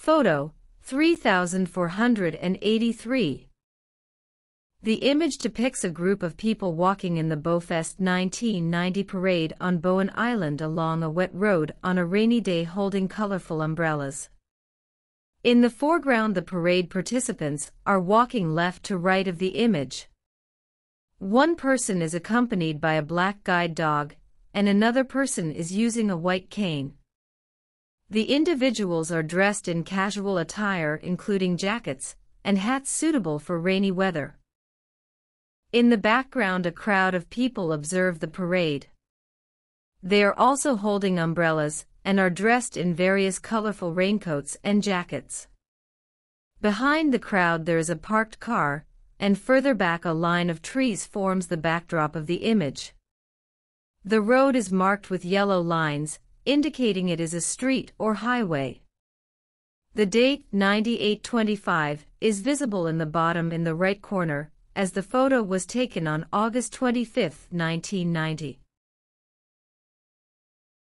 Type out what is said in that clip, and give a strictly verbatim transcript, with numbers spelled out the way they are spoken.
Photo three thousand four hundred eighty-three. The image depicts a group of people walking in the Bowfest nineteen ninety parade on Bowen Island along a wet road on a rainy day holding colorful umbrellas. In the foreground, the parade participants are walking left to right of the image. One person is accompanied by a black guide dog, and another person is using a white cane. The individuals are dressed in casual attire including jackets and hats suitable for rainy weather. In the background, a crowd of people observe the parade. They are also holding umbrellas and are dressed in various colorful raincoats and jackets. Behind the crowd there is a parked car, and further back a line of trees forms the backdrop of the image. The road is marked with yellow lines, indicating it is a street or highway. The date ninety-eight twenty-five is visible in the bottom in the right corner, as the photo was taken on August twenty-fifth, nineteen ninety.